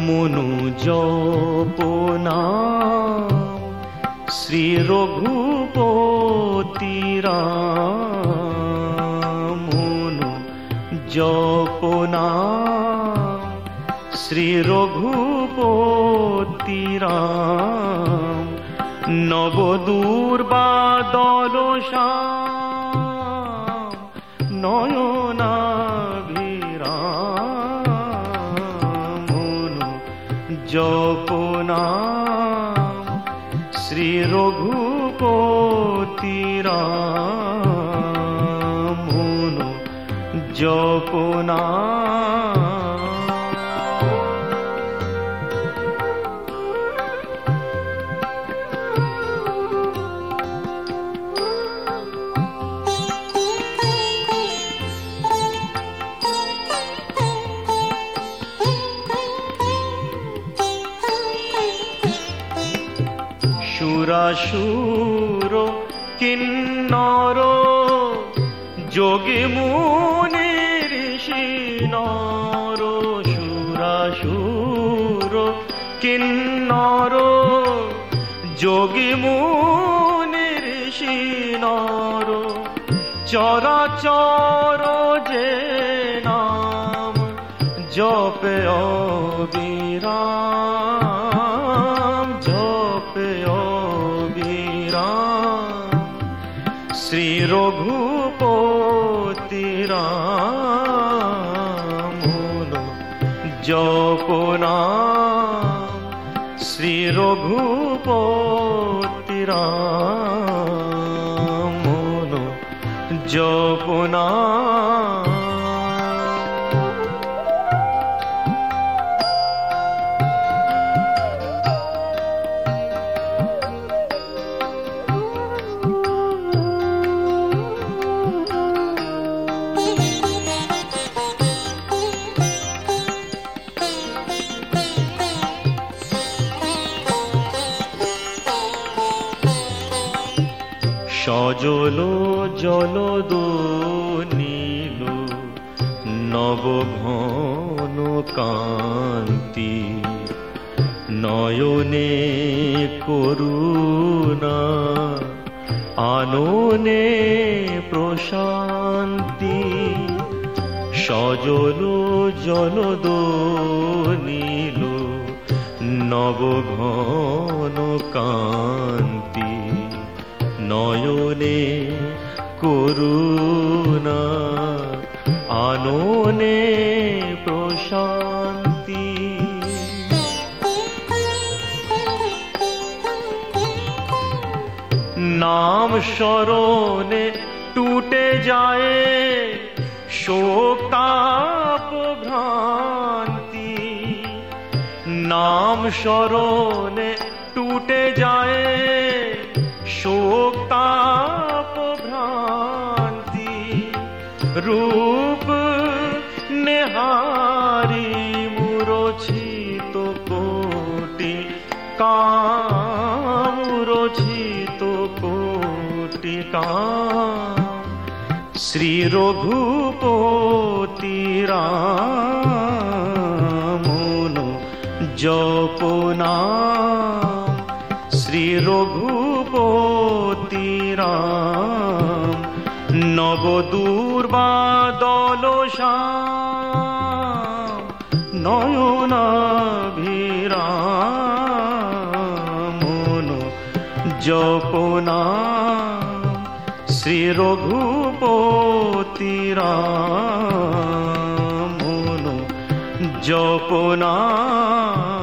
মনু জপনা শ্রী রঘুপতি রাম। মনু জপনা শ্রী রঘুপতি রাম। নবদূর্বাদল শ্যাম নয়নাভিরাম। মনু জপনা শ্রী রঘুপতি রাম। মনু জপনা সুরাসুর কিন্নর যোগী মুনি ঋষি নর। সুরাসুর কিন্নর যোগী মুনি ঋষি নর। চরাচর যে নাম জপে অবিরাম। জপে অবিরাম শ্রী রঘুপতি রাম। মনু জপনা শ্রী রঘুপতি রাম। মনু জপনা সজল জলদ নীল নবঘন কান্তি। নয়নে করুণা আননে প্রশান্তি। সজল জলদ নীল নবঘন কান্তি। নয়নে করুণা আননে প্রশান্তি। নাম স্মরণে টুটে যায় শোক তাপ ভ্রান্তি। নাম স্মরণে টুটে যায় শোক তাপ ভ্রান্তি। রূপ নেহারি মূরছিত কোটি কাম। মূরছিত কোটি কাম শ্রী রঘুপতি রাম। মনু জপনা শ্রী রঘুপতি রাম। নবদূর্বাদল শ্যাম নয়নাভিরাম। মনু জপনা শ্রী রঘুপতি রাম। মনু জপনা।